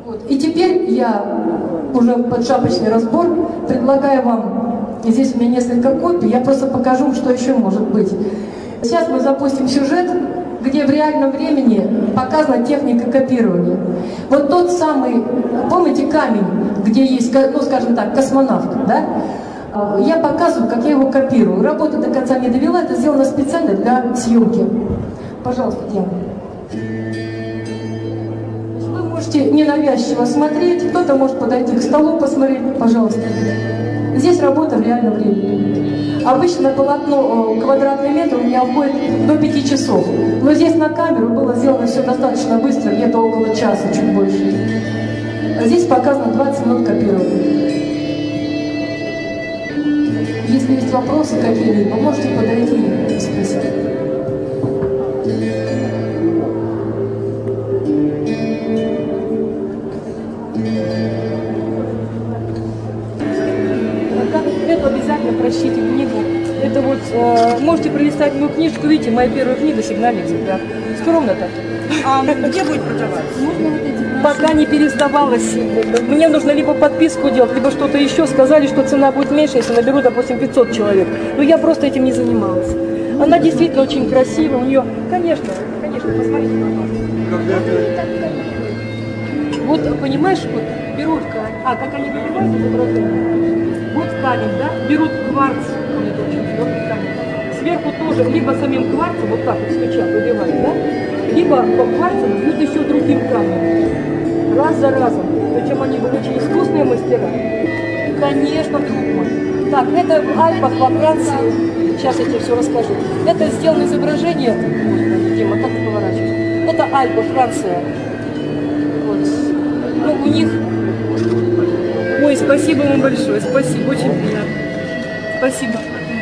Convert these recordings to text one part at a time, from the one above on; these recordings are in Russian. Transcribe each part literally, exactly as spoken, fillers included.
Вот. И теперь я уже под шапочный разбор предлагаю вам, здесь у меня несколько копий, я просто покажу, что еще может быть. Сейчас мы запустим сюжет, где в реальном времени показана техника копирования. Вот тот самый, помните камень, где есть, ну скажем так, космонавт, да? Я показываю, как я его копирую. Работа до конца не довела, это сделано специально для съемки. Пожалуйста, Диана. Вы можете ненавязчиво смотреть, кто-то может подойти к столу посмотреть, пожалуйста. Здесь работа в реальном времени. Обычно полотно квадратный метр у меня уходит до пяти часов. Но здесь на камеру было сделано все достаточно быстро, где-то около часа, чуть больше. А здесь показано двадцать минут копирования. Если есть вопросы какие-либо, можете подойти и спросить. Это обязательно прочтите книгу. Это вот, э, можете пролистать мою книжку, видите, моя первая книга «Сигнальный экземпляр». Скромно так. А где будет продаваться? Пока не пересдавалась. Мне нужно либо подписку делать, либо что-то еще. Сказали, что цена будет меньше, если наберу, допустим, пятьсот человек. Но я просто этим не занималась. Она действительно очень красивая. У нее, конечно, конечно, посмотрите, пожалуйста. Вот, понимаешь, вот берут камень. А, как они выбивают изображение? Вот камень, да? Берут кварц. Сверху тоже, либо самим кварцем, вот так вот стучат, выбивают, да? Либо по кварцам бьют еще другим камнем. Раз за разом. Причем они были очень искусные мастера. Конечно, друг мой. Так, это в Альпах во Франции. Сейчас я тебе все расскажу. Это сделано изображение. Ой, Дима, как ты поворачиваешь? Это Альпы, Франция. Вот. Ну, у них... Ой, спасибо вам большое. Спасибо, очень приятно. Спасибо.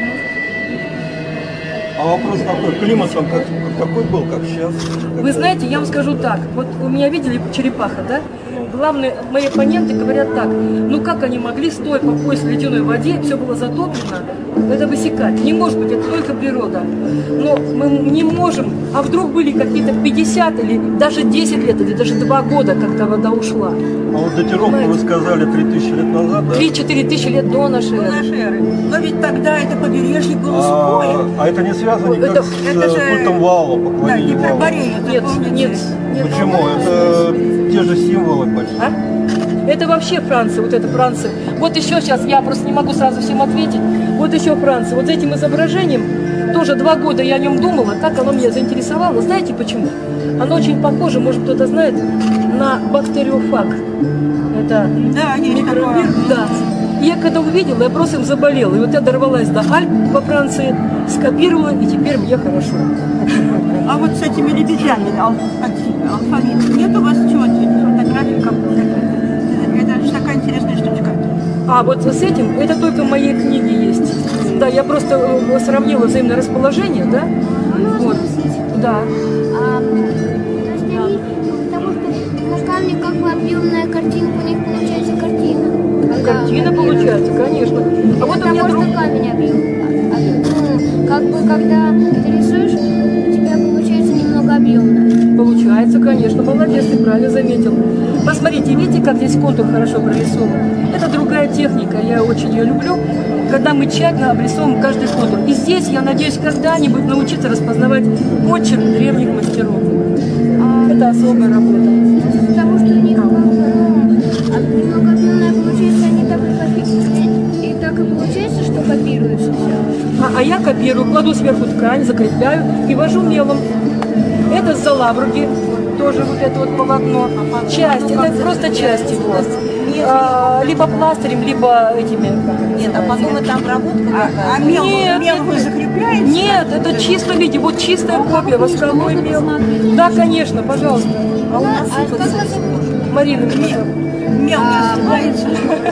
А вопрос такой, климат там как, какой был, как сейчас? Вы знаете, я вам скажу так, вот у меня видели черепаха, да? Главные мои оппоненты говорят так, ну как они могли, стоя по пояс в ледяной воде, все было затоплено, это высекать. Не может быть, это только природа. Но мы не можем, а вдруг были какие-то пятьдесят или даже десять лет, или даже два года, когда вода ушла. А вот датировку вы сказали три тысячи лет назад, да? три-четыре тысячи лет до нашей эры. До нашей эры. Но ведь тогда это побережье было А, сухое. а это не связано никак Это- с это же- культом вала, Да, поклонением вала? гиперборея, Нет, помните? нет, нет. Почему? Это те же символы почти. А? Это вообще Франция, вот это Франция. Вот еще сейчас, я просто не могу сразу всем ответить. Вот еще Франция. Вот с этим изображением, тоже два года я о нем думала, так оно меня заинтересовало. Знаете почему? Оно очень похоже, может кто-то знает, на бактериофаг. Это Да, есть микровир. такое. Да. И я когда увидела, я просто им заболела. И вот я дорвалась до Альп во Франции, скопировала, и теперь мне хорошо. А вот с этими лебедями ал- алфавит, нет у вас чего-то, фотографий каких-то? Это же такая интересная штучка. А вот с этим, это только в моей книге есть. Да, я просто э, сравнила взаимное расположение, да? Вот. Да. А, то есть они, потому что на камне как бы объемная картинка, у них получается картина. Когда Картина копируют. получается, конечно. А вот у меня Потому друг... что камень объем. Ну, как бы когда ты рисуешь, у тебя получается немного объемно. Получается, конечно, молодец, ты правильно заметил. Посмотрите, видите, как здесь контур хорошо прорисован? Это другая техника, я очень ее люблю, когда мы тщательно обрисовываем каждый контур. И здесь, я надеюсь, когда-нибудь научиться распознавать почерк древних мастеров. А, Это особая работа. потому что у них как бы, ну, немного объемная получается, они так и копируют. И так и получается, что копируется все. А, а я копирую, кладу сверху ткань, закрепляю и вожу мелом. Это с залабруги, тоже вот это вот полотно. Часть, это просто часть его. А, либо пластырем, либо этими. Нет, а потом это обработка А, а какая-то? мел, Нет, мел это- вы закрепляете? Нет, это чисто виде, вот чистая копия, восковой мел. Да, конечно, пожалуйста. А у нас А это как это Марина, меня зовут. Мел не остывается?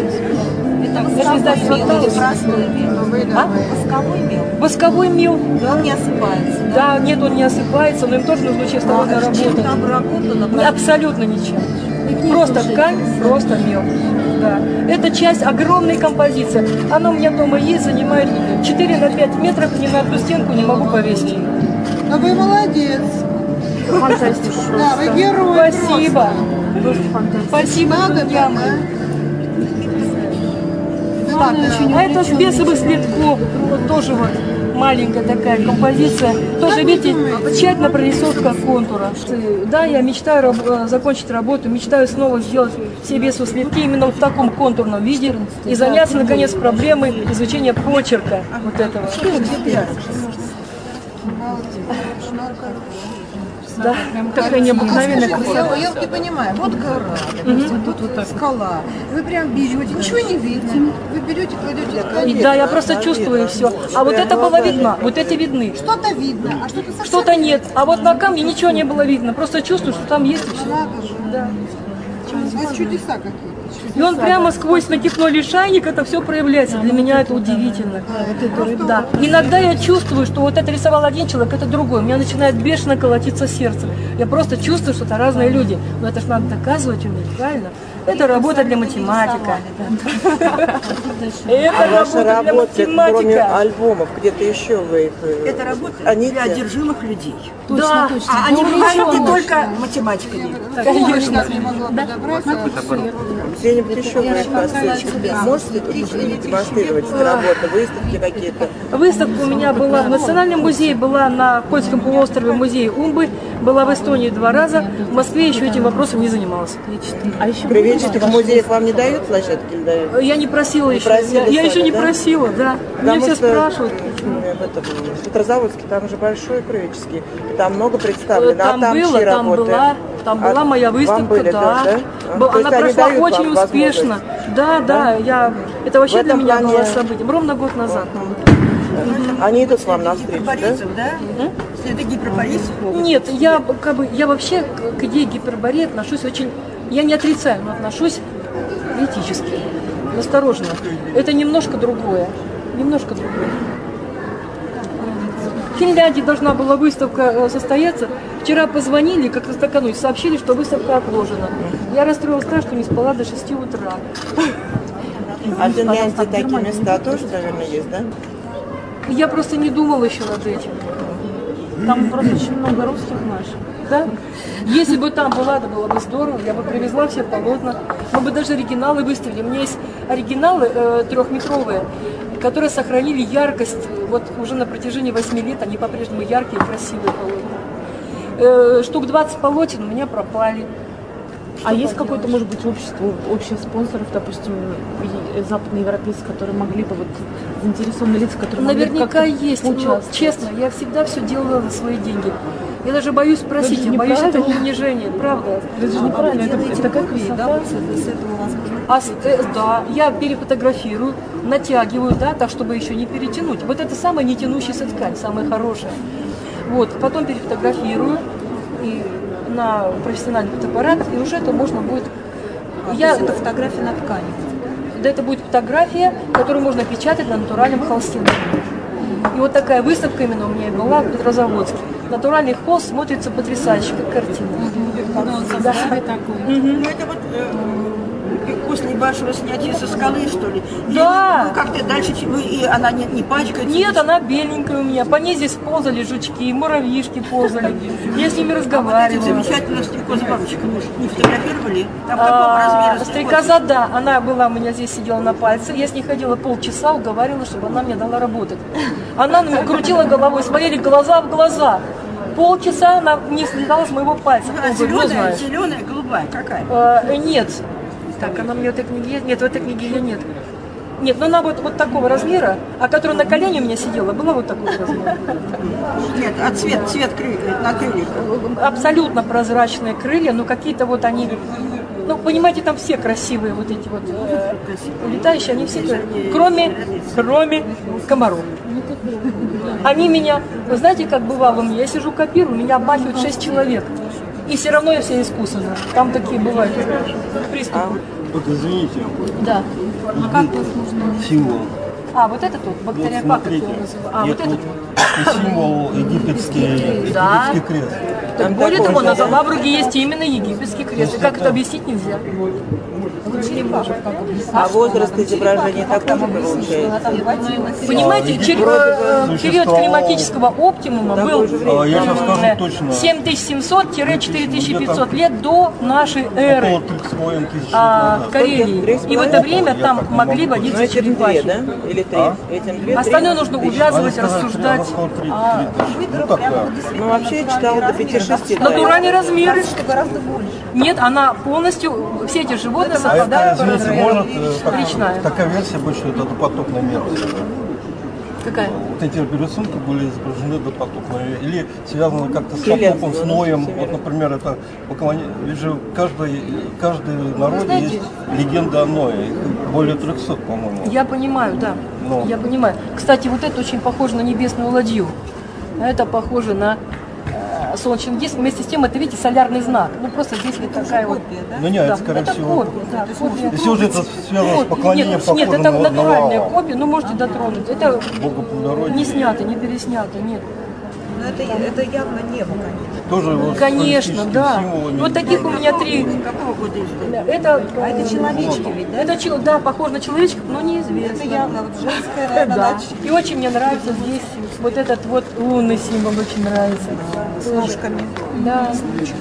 Это Если сдать восковой мел или фотографию. простой мел? А? Восковой мел? Восковой мел, да. Он не осыпается, да? Да, нет, он не осыпается, но им тоже нужно очень А осторожно с чем-то работать. обработано? Абсолютно ничем. Просто ткань, просто мел. Да. Это часть огромной композиции. Она у меня дома есть, занимает четыре на пять метров, ни на одну стенку не могу повесить. Ну вы молодец. Фантастика просто. Да, вы герой Спасибо. Спасибо, друзья мои. Так, а это с бесовых следков, вот тоже вот маленькая такая композиция. Тоже, видите, тщательно прорисовка контура. Да, я мечтаю раб- закончить работу, мечтаю снова сделать все бесовые следки именно в таком контурном виде и заняться, наконец, проблемой изучения почерка вот этого. Да, такая необыкновенная красота. Я вот не понимаю, вот гора, допустим, тут вот скала. Вы прям берете, ничего не видно. Вы берете, кладете. И да, я просто чувствую все. А вот это было видно, вот эти видны. Что-то видно, а что-то совсем Что-то нет. А вот на камне ничего не было видно. Просто чувствую, что там есть и все. надо же. Да. У вас чудеса какие-то. И он прямо сквозь накипной лишайник это все проявляется. Для меня это удивительно. Да. Иногда я чувствую, что вот это рисовал один человек, это другой. У меня начинает бешено колотиться сердце. Я просто чувствую, что это разные люди. Но это же надо доказывать уметь, правильно? Это работа для математика. Это Ваши работа для работы, кроме математика. альбомов, где-то еще вы их... э, Это работа они для одержимых людей. Да, А они бывают не только математикой. конечно. Не могла подобрать. Где-нибудь еще вы их поставите? Можете тут демонстрировать эти работы, выставки какие-то? Выставка у меня была в Национальном музее, была на Кольском полуострове музее Умбы, была в Эстонии два раза, в Москве еще этим вопросом не занималась. Кривеческих музеев вам не дают площадки или дают? Я не просила еще, просили я, я сами, еще не да? просила, да. Меня Потому все что спрашивают. э, в этом, в Петрозаводске там же большой Кривеческий, там много представлено, Там а там было, чьи там работы? была, там была А моя вам выставка, были да. тоже, да? Был- То есть Она они прошла дают вам очень успешно. возможность? Да, да, я, это вообще В этом для меня плане- было событием. Ровно год назад. Они идут вам навстречу, да? Гиперборейцев, да? Если это гиперборейцев, Нет, я как бы, я вообще к, к идее гипербореи отношусь очень, я не отрицаю, но отношусь критически, осторожно. Это немножко другое, немножко другое. В Финляндии должна была выставка э, состояться. Вчера позвонили, как раз накануне, сообщили, что выставка отложена. Я расстроилась так, что не спала до шести утра. А в Финляндии такие места тоже, наверное, есть, да? Я просто не думала еще над этим. Там просто очень много русских наших. Да? Если бы там была, это было бы здорово, я бы привезла все полотна. Мы бы даже оригиналы выставили. У меня есть оригиналы э, трехметровые, которые сохранили яркость. Вот уже на протяжении восьми лет они по-прежнему яркие и красивые полотна. Э, штук двадцать полотен у меня пропали. А есть какое-то, может быть, общество, общее спонсоров, допустим, и- западноевропейцев, которые могли бы, вот, заинтересованные лица, которые могли бы Наверняка как-то есть, но, поучаствовать? честно, я всегда все делала за свои деньги. Я даже боюсь спросить, я боюсь этого унижения, правда. Это же неправильно, это, это такая красота. А с- э, да, я перефотографирую, натягиваю, да, так, чтобы еще не перетянуть. Вот это самая не тянущаяся ткань, самая хорошая. Вот, потом перефотографирую и на профессиональный фотоаппарат, и уже это можно будет... я, Это фотография на ткани. да, это будет фотография, которую можно печатать на натуральном холсте. И вот такая выставка именно у меня и была в Петрозаводске. Натуральный холст смотрится потрясающе, как картина. Да. ну это вот э, после вашего снятия со скалы, что ли? Да. Или вы как-то дальше, вы, и она не, не пачкается? Нет, она беленькая у меня. По ней здесь ползали жучки, муравьишки ползали. Я с ними Эти разговаривала. замечательных стрекоза бабочек не фотографировали? Там какого А, размера стрекоза, да, она была у меня здесь, сидела на пальце. Я с ней ходила полчаса, уговаривала, чтобы она мне дала работать. Она на меня крутила головой, смотрели глаза в глаза. Полчаса она не слезала с моего пальца. А Я говорю, ну, зеленая, знаешь. зеленая, голубая, какая? Э, нет. Так, она мне в этой книге есть? Нет, в этой книге ее нет. Нет, но она вот, вот такого размера, а которая на колене у меня сидела, была вот такого размера. Нет, а цвет, цвет крыльев, на крыльях. Абсолютно прозрачные крылья, но какие-то вот они... Ну, понимаете, там все красивые вот эти вот э, летающие, они все красивые. Кроме, кроме комаров. Они меня... Вы знаете, как бывало у меня? Я сижу копирую, меня обмахивают шесть человек. И все равно я вся искусана. Там такие бывают приступы. Вот извините, Да. символ. А, вот этот вот, бактериопак, как смотрите. его называют. А, Нет, вот этот вот вот. и символ египетский, Да. египетский крест. Так, более такой того, же, на да? Залабруге есть именно египетский крест. И как это объяснить нельзя? А возраст изображения такой же получается? Понимаете, А, чер- вроде э, бы период существовал климатического оптимума такое был же время. А, я сейчас скажу точно. семь тысяч семьсот - четыре тысячи пятьсот лет до нашей эры Около трёх с половиной тысяч лет а, в назад. Карелии. И в это время Я там так не могли могу водиться Ну, этим две, черепахи. да? Или три? А? Этим две, Остальное три? нужно Они увязывать, сказали, рассуждать. что около три- А, три тысячи. Ну, такая. Ну, вообще я читала до пяти-шести. натуральные размеры. Что гораздо больше. Нет, она полностью, все эти животные А совпадают это, по извините, размеру. может, э, так- Речная. такая версия быть, что это допотопная местность. Какая? Вот эти рисунки были изображены допотопные. Или связаны как-то с Келец, потопом, с да, Ноем. всеми. Вот, например, это поклонение. Ведь же каждый, каждый народе есть легенда о Ное. Их более трехсот, по-моему. Я понимаю, да. Ну. Я понимаю. Кстати, вот это очень похоже на небесную ладью. А это похоже на э, солнечный диск. Вместе с тем, это, видите, солярный знак. Ну, просто здесь вот такая вот... Ну нет, Да, это, скорее это всего. копия, да, копия. Если уже это связано Вот, с поклонением, нет, похожим нет, это на, натуральная на копия, ну можете дотронуть. Это Бога плодородия. не снято, не переснято, нет. Но это, это явно небо, конечно. Тоже вот с Конечно, политическими да. символами. Вот таких у меня три. Какого года издания? Это, А это человечки ведь, да? это чел- да, похоже на человечка, но неизвестно. Это явно вот женская, наверное, Да. дача. И очень мне нравится здесь вот этот вот лунный символ, очень нравится. С ножками. Да.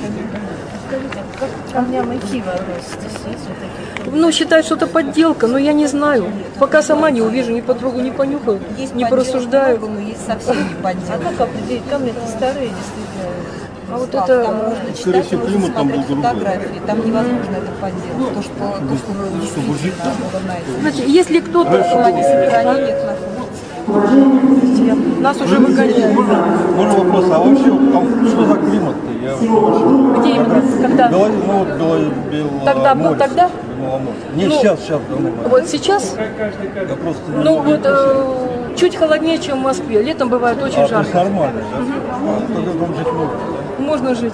Как к камням эфира относитесь? Есть вот такие? Ну, считают, что это подделка, но я не знаю. Пока сама не увижу, ни потрогаю, не понюхаю, Есть не подделок порассуждаю. много, но есть совсем не А подделка. как определить? Камни-то старые, действительно. А вот Там это... можно Скорее читать, всего, можно климат там был смотреть другой. фотографии, там невозможно это подделать. То, что, то, что чтобы жить там. было найдено. Знаете, если кто-то... Захоронениях находится. Нас уже выгоняют. Можно вопрос, а вообще там что за климат-то? Я вот Где именно? Когда? Бело- ну, вот Бело- Беломорье. Тогда был- тогда? Беломорье. Не, Ну, сейчас, сейчас, давно. Вот сейчас, Я просто... ну вот, э, чуть холоднее, чем в Москве. Летом бывает очень а, то есть жарко. нормально, да? А, тогда там жить можно. Можно жить.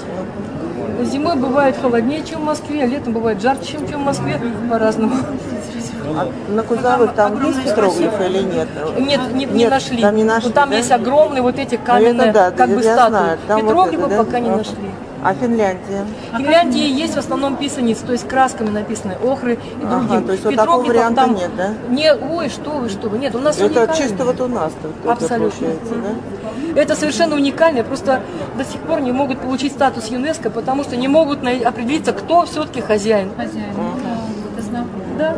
Зимой бывает холоднее, чем в Москве, а летом бывает жарче, чем, чем в Москве, по-разному. На Кузовых там есть петроглифы или нет? Нет, не, не Нет, нашли. там не нашли, Но там да? есть огромные вот эти каменные, да, как бы я статуи. знаю, там вот Петроглифы это, да? пока не А. нашли. А Финляндия? В Финляндии есть в основном писаницы, то есть красками написаны, охры и Ага, другим. то есть вот такого Петроглифов варианта там нет, да? Не, ой, что вы, что вы, нет, у нас Это уникально. чисто вот у нас-то вот это Абсолютно. получается, да? Это совершенно уникально, просто до сих пор не могут получить статус ЮНЕСКО, потому что не могут на- определиться, кто все-таки хозяин. Хозяин, да, это знакомо. Да?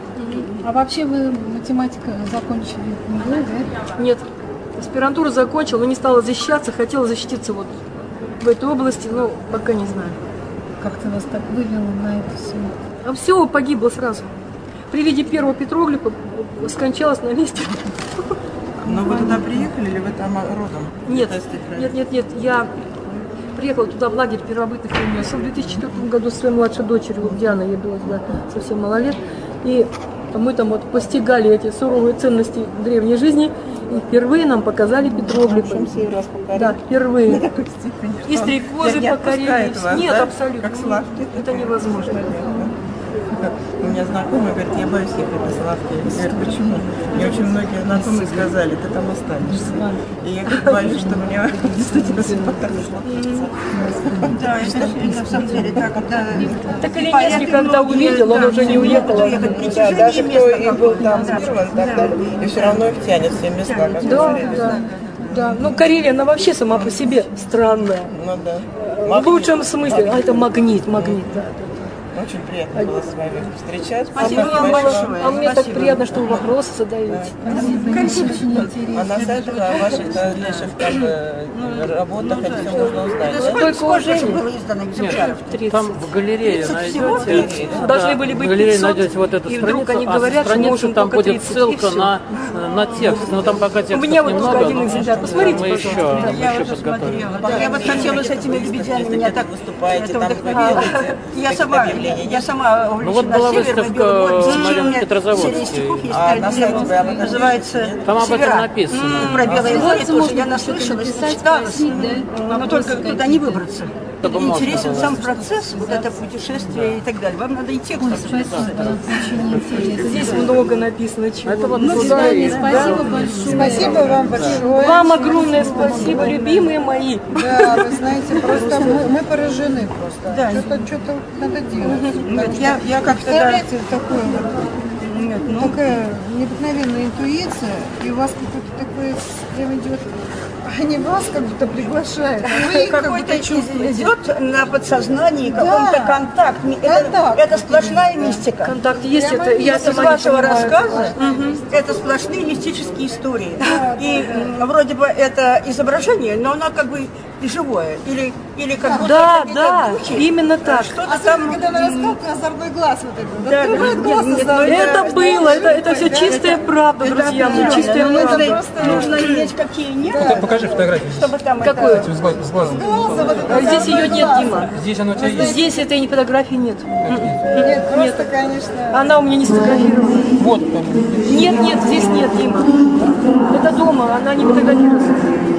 А вообще вы математика закончили МГУ, да? Нет. Аспирантуру закончила, но не стала защищаться, хотела защититься вот в этой области, но пока не знаю. Как-то вас так вывело на это все. А все погибло сразу. При виде первого петроглифа скончалась на месте. Но вы туда приехали или вы там родом? Нет, нет, нет, нет, я приехала туда в лагерь первобытных времен в две тысячи четвёртом году с своей младшей дочерью, вот Диана, ей было тогда совсем мало лет, и мы там вот постигали эти суровые ценности древней жизни, и впервые нам показали петроглифы. Да, впервые. И стрекозы покорили. Нет, абсолютно. Как Славки. Это невозможно. У меня знакомый говорит, я боюсь ехать на Славки. Я говорю, почему? Мне очень многие знакомые сказали, ты там останешься. И я говорю, боюсь, что мне действительно симпатично. Да, это, это в самом деле так. Это, Так или нет, когда увидел, он уже не уехал. Да, даже кто и был там сбирован, и так далее, и все равно их тянет все места. Как Да, да, да. Ну, Карелия, она вообще сама по себе странная. Ну да. В лучшем смысле. А это магнит, магнит, да. Очень приятно было с вами встречать. Спасибо вам большое. А мне так приятно, что вы вопросы задаете. А на сайте о ваших дальнейших там, э, работах это все можно узнать. да? Только уважение. было издано экземпляров? Там в галерее найдете, Должны да, были быть в галерее пятьсот, найдете вот эту и вдруг страницу, они а говорят, что страницу можем там только будет тридцать, и ссылка всё. на, на текст, но там пока текста У меня вот немного, один но экземпляр. Посмотрите, мы еще, пожалуйста. мы еще подготовим. Я вот хотела с этими лебедями, меня так выступаете, это там вдохновило. говорите, Я какие-то сама объявления впечатление. Я сама Ну вот увлечена была севером, выставка, Белым морем. смотрю, У меня в Петрозаводске. серия стихов есть, А, э, на сайте бы она называется Там об этом «Севера». написано. М, Про Белое море тоже можно я что-то наслышалась, написать, читалась, спросить, да? но только туда не выбраться. Чтобы можно Интересен было. сам процесс, вот это путешествие и так далее. Вам надо и текст Спасибо, очень интересно. Здесь много написано чего. Это вот Ну, туда свидания, и- спасибо большое. Спасибо вам большое. Вам огромное спасибо, любимые мои. Да, вы знаете, просто мы, мы поражены просто. Да. Что-то, что-то надо делать. Нет, я, я как-то... да, Представляете, такое вот, нет, ну, такая необыкновенная интуиция, и у вас какой-то такой прям идет, они вас как будто приглашают, а вы их как какой-то будто чувствуете. идет на подсознании Да. какой-то контакт. Это, Контакт. это сплошная мистика. Контакт есть, Прямо это я Из сама не вашего понимаю. рассказа это сплошные мистические истории. И м, вроде бы это изображение, но оно как бы и живое. Или, или как будто Да, какие-то да, духи, именно так. Что-то Особенно, там... когда она рассказывает про озорной глаз вот этот. Да, Открывает да, глаз нет, нет, озорной. Это было, это, это все чистая правда, Это друзья мои, определенно. чистая Но правда. нужно, просто- нужно иметь какие нет, Покажи фотографию. чтобы там Какую? это... С глаз- с глазом. Глаза вот это А здесь озорной ее нет, глаз. Дима. Здесь оно у тебя есть. Здесь этой фотографии нет. Нет, просто, конечно. Она у меня не сфотографирована. Вот там. Нет, нет, здесь нет, Дима. Это дома, она не фотографируется.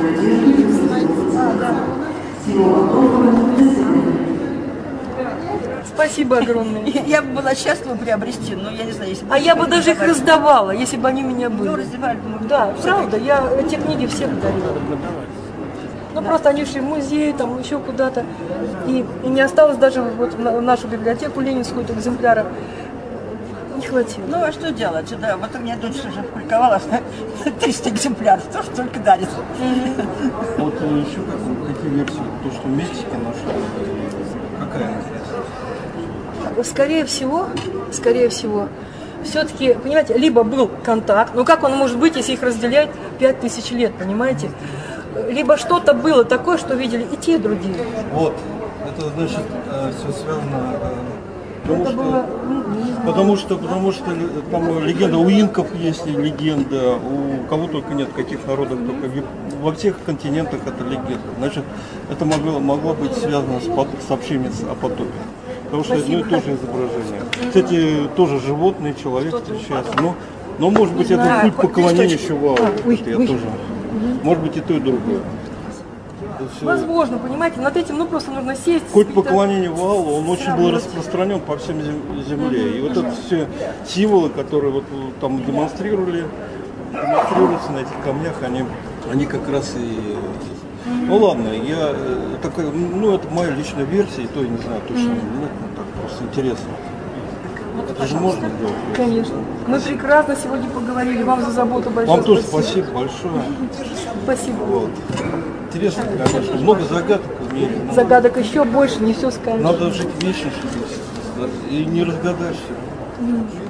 Спасибо огромное. Я бы была счастлива приобрести, но я не знаю, если бы... А я бы даже их раздавала, если бы они у меня Ну, были. раздевали, думаю, Да, правда, я эти книги всех дарила. Ну, просто они шли в музей, там, еще куда-то. И, и не осталось даже вот в на- в нашу библиотеку ленинскую экземпляров. Не хватило. Ну, а что делать? Да, вот у меня дочь уже публиковала триста экземпляров, тоже только дарит. Вот э, еще как- какие версии? То, что мистики нашли, какая она? Скорее всего, скорее всего, все-таки, понимаете, либо был контакт, но как он может быть, если их разделяет пять тысяч лет, понимаете? Либо что-то было такое, что видели и те, и другие. Вот, это значит все связано, э, потому, Это что, было, ну, не знаю. потому что, потому что ли- там легенда у инков есть и легенда, у кого только нет, каких народов только, в- во всех континентах это легенда. Значит, это могло, могло быть связано с пот- сообщением о потопе. Потому что одно и то же изображение. Кстати, тоже животные, человек встречается. Но, но может быть, это знаю. культ поклонения еще вау. ой, Это я ой. тоже. Может быть, и то, и другое. Это всё- Возможно, понимаете, над этим ну просто нужно сесть. Культ какие-то- поклонения Ваалу, он очень был распространен по всем зем- земле. И вот это все символы, которые вот там демонстрировали, демонстрируются на этих камнях, они, они как раз и... Ну ладно, я э, такая, ну это моя личная версия, и то я не знаю точно, нет, ну так просто интересно. Это же можно делать. Конечно. Мы прекрасно сегодня поговорили. Вам за заботу большое Вам тоже спасибо. спасибо большое. Спасибо. Вот. Интересно, конечно, много загадок в мире. но Загадок еще больше, не все скажешь. Надо жить вечно, чтобы и не разгадать все.